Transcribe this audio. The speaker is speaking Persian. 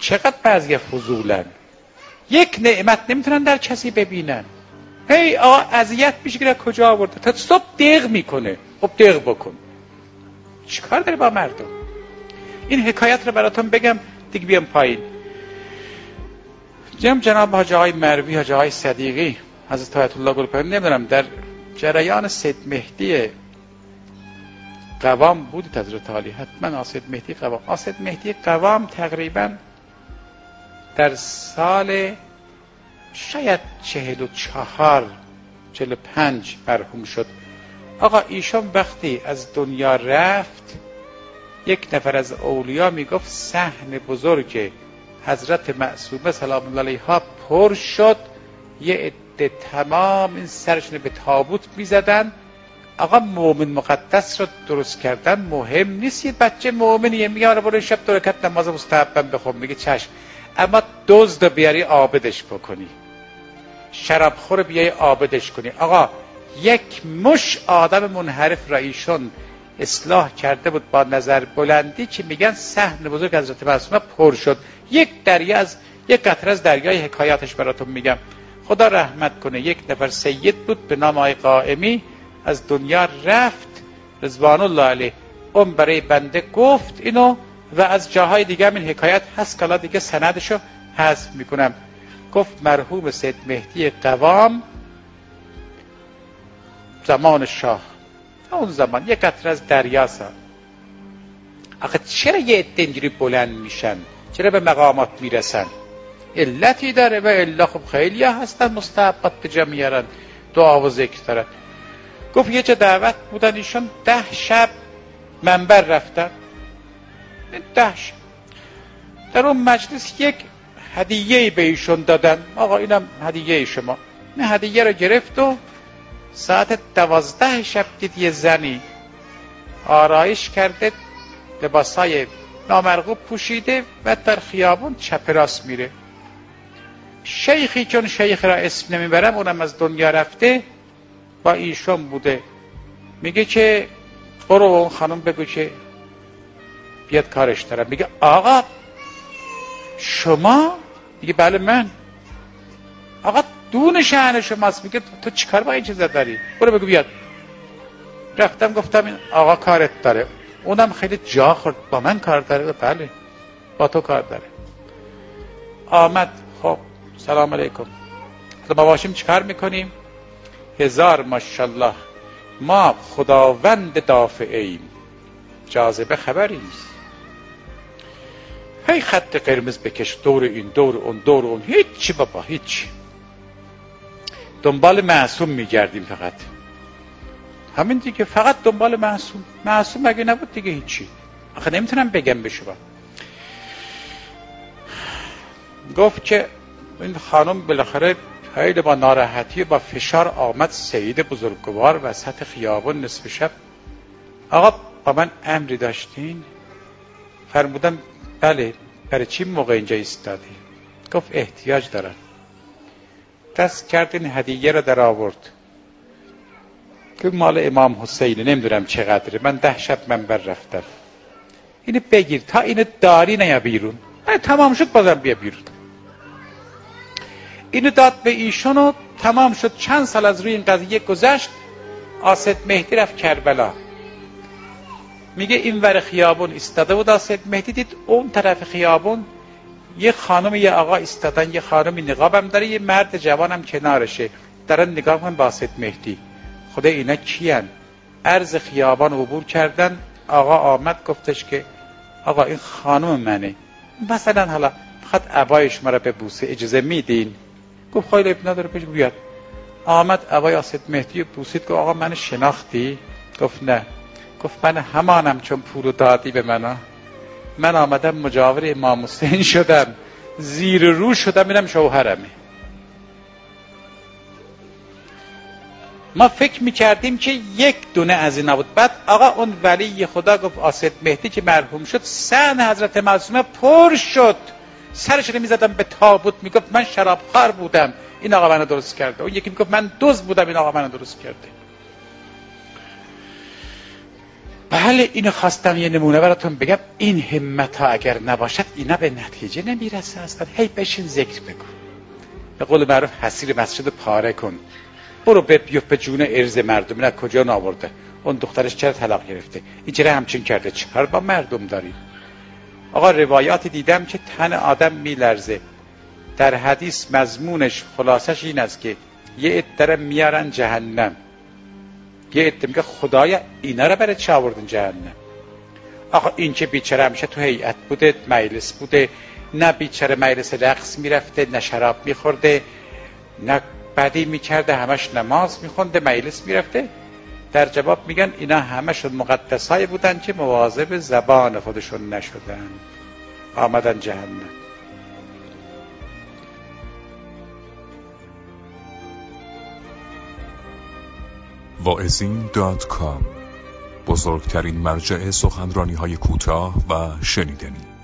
چقدر بعضی فضولن، یک نعمت نمیتونن در کسی ببینن. هی آقا اذیت میشه که کجا آورده، تا صبح دق میکنه. خب دق بکن، چیکار داره با مردم؟ این حکایت رو براتون بگم دیگه بیام پایین. جناب حاج آقای مروی، حاج آقای صدیقی، حضرت آیت الله گلپایگانی، نمیدونم در جریان سید مهدی قوام بودید حضرت عالی، حتما سید مهدی قوام. سید مهدی قوام تقریبا در سال شاید 44 45 مرحوم شد. آقا ایشان وقتی از دنیا رفت، یک نفر از اولیاء میگفت صحن بزرگ حضرت معصومه سلام الله علیها پر شد، یه عده تمام این سرشون به تابوت میزدن. آقا مومن مقدس رو درست کردن مهم نیست، یه بچه مومنیه، میگه آره برو شب 2 رکعت نماز مستحبم بخون، میگه چشم، اما دزد بیاری عابدش بکنی، شرابخور بیای عابدش کنی. آقا یک مش آدم منحرف را ایشون اصلاح کرده بود با نظر بلندی که میگن صحن بزرگ حضرت معصومه پر شد. یک قطره از دریای حکایاتش براتون میگم، خدا رحمت کنه. یک نفر سید بود به نام آقای قائمی، از دنیا رفت رضوان الله علیه. اون برای بنده گفت اینو و از جاهای دیگه هم این حکایت هست که دیگه سندشو حذف میکنم. گفت مرحوم سید مهدی قوام زمان شاه، اون زمان یک قطره از دریاست. آخه چرا یه عده اینجوری بلند میشن، چرا به مقامات میرسن؟ علتی داره و الا خب خیلی هستن مستحبات به جا میارن، دعا و ذکر دارن. گفت یه جا دعوت بودن ایشون 10 شب منبر رفتن، 10 شب در اون مجلس یک هدیه‌ای به ایشون دادن. آقا اینم هدیه شما. این هدیه رو گرفت و ساعت 12 شب دید یه زنی آرایش کرده، لباسای نامرغوب پوشیده و در خیابون چپ راست میره. شیخی چون شیخ را اسم نمیبرم، اونم از دنیا رفته، با ایشون بوده، میگه که برو اون خانم بگو که بیاد کارش دارم. میگه آقا شما؟ میگه بله من. آقا دون شأن شماست. میگه تو چیکار با این چیزا داری؟ برو بگو بیاد. رفتم گفتم این آقا کارت داره. اونم خیلی جا خورد، با من کار داره؟ بله با تو کار داره. آمد. خب سلام علیکم، ما باشیم چیکار میکنیم؟ 1000 ماشاءالله، ما خداوند دافعیم، جاذبه خبری نیست. هی خط قرمز بکش، دور این دور اون دور اون، هیچی بابا هیچی. دنبال معصوم میگردیم فقط، همین دیگه، فقط دنبال معصوم. معصوم اگه نبود دیگه هیچی. آخه نمیتونم بگم به شما. گفت که این خانم بالاخره خیلی با ناراحتی و با فشار آمد، سید بزرگوار وسط خیابان نصف شب. آقا با من امری داشتین؟ فرمودم بله. برای چی موقع اینجا ایستادی؟ گفت احتیاج دارن. دست کرد این هدیه رو در آورد که مال امام حسینه، نمیدونم چقدره، من 10 شب منبر رفتم، اینو بگیر، تا اینو داری نیا بیرون. تمام شد بازم بیا بیرون. اینو داد به ایشون و تمام شد. چند سال از روی این قضیه گذشت. سید مهدی رفت کربلا، میگه این ور خیابون ایستاده بود سید مهدی، دید اون طرف خیابون یه خانم یه آقا ایستادن، یه خانمی نقابم داره، یه مرد جوانم کنارشه، دارن نگاه کنن با سید مهدی. خدا اینا کیان؟ عرض خیابان عبور کردن. آقا آمد گفتش که آقا این خانم منه، مثلا حالا فقط عبای شما را ببوسه، اجازه میدین؟ گفت خیلی اب نداره، پیش بیاد. آمد عبای سید مهدی بوسید. گفت آقا من شناختی؟ گفت نه. گفت من همانم چون پولو دادی به من آمدم مجاور امام حسین شدم، زیر رو شدم، اینم شوهرمه. ما فکر میکردیم که یک دونه از اینا بود. بعد آقا اون ولی خدا گفت سید مهدی که مرحوم شد، صحن حضرت معصومه پر شد، سرش رو میزدم به تابوت، میگفت من شرابخوار بودم، این آقا منو درست کرده. اون یکی میگفت من دزد بودم، این آقا منو درست کرده. ولی اینو خواستم یه نمونه براتون بگم. این همت ها اگر نباشد اینا به نتیجه نمیرسه اصلا. هی بشین ذکر بکن، به قول معروف حصیر مسجد پاره کن، برو بیفت به جون ارز مردم. اینا کجا نآورده؟ اون دخترش چرا طلاق گرفته؟ این چرا همچین کرده؟ چرا با مردم داری؟ آقا روایاتی دیدم که تن آدم میلرزه. در حدیث مضمونش خلاصش این است که یه عده میارن جهنم، یه عده میگه خدایا اینا رو برای چه آوردن جهنم؟ آقا این که بیچاره همیشه تو هیئت بوده، مجلس بوده، نه بیچاره مجلس رقص میرفته، نه شراب میخورده، نه بدی میکرده، همش نماز میخونده، مجلس میرفته. در جواب میگن اینا همشون مقدسای بودن که مواظب زبان خودشون نشدن، آمدن جهنم. واعظین.com، بزرگترین مرجع سخنرانی‌های کوتاه و شنیدنی.